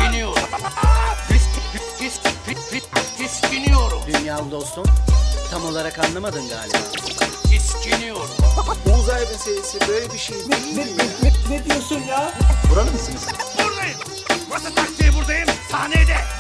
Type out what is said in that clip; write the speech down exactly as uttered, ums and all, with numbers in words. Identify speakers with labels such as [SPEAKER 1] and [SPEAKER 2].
[SPEAKER 1] Tiskiniyorum. Tis, tis, tis, tis, tiskiniyorum.
[SPEAKER 2] Dünyalı dostum, tam olarak anlamadın galiba.
[SPEAKER 1] Tiskiniyorum.
[SPEAKER 3] Uzay meselesi böyle bir şey
[SPEAKER 4] Ne,
[SPEAKER 3] değil
[SPEAKER 4] ne,
[SPEAKER 3] mi?
[SPEAKER 4] ne, ne, ne diyorsun ya?
[SPEAKER 3] Buralı mısınız?
[SPEAKER 1] Buradayım. Burası taksiye buradayım. Sahnede.